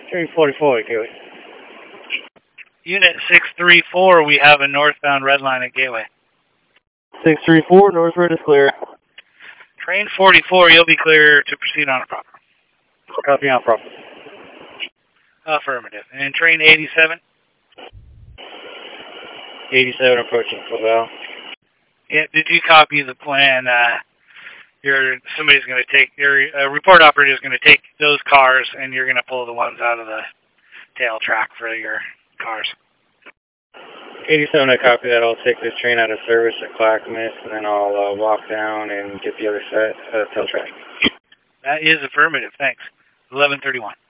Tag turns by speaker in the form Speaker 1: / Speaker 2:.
Speaker 1: Train 44 at Gateway.
Speaker 2: Unit 634, we have a northbound red line at Gateway.
Speaker 1: 634, North Red is clear.
Speaker 2: Train 44, you'll be clear to proceed on a proper.
Speaker 1: Copy out proper.
Speaker 2: Affirmative. And train 87?
Speaker 1: 87 approaching Flavel.
Speaker 2: Yeah, did you copy the plan? Somebody's going to take, your report operator is going to take those cars and you're going to pull the ones out of the tail track for your cars.
Speaker 1: 87, I copy that. I'll take this train out of service at Clackamas, and then I'll walk down and get the other set tail track.
Speaker 2: That is affirmative. Thanks. 11:31.